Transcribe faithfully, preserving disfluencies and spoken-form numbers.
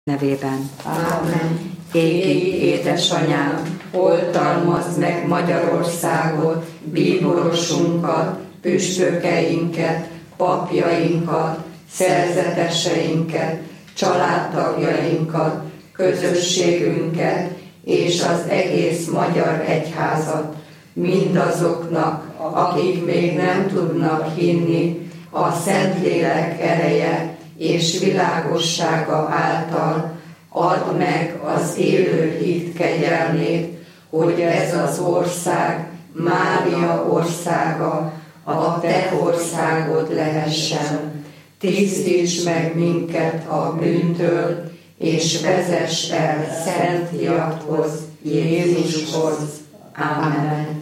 nevében. Ámen. Égi édesanyám, oltalmazd meg Magyarországot, bíborosunkat, püspökeinket, papjainkat, szerzeteseinket, családtagjainkat, közösségünket és az egész magyar egyházat, mindazoknak, akik még nem tudnak hinni, a Szentlélek ereje és világossága által add meg az élő hit kegyelmét, hogy ez az ország Mária országa, a te országod lehessen. Tisztíts meg minket a bűntől, és vezess el szent fiadhoz, Jézushoz. Ámen.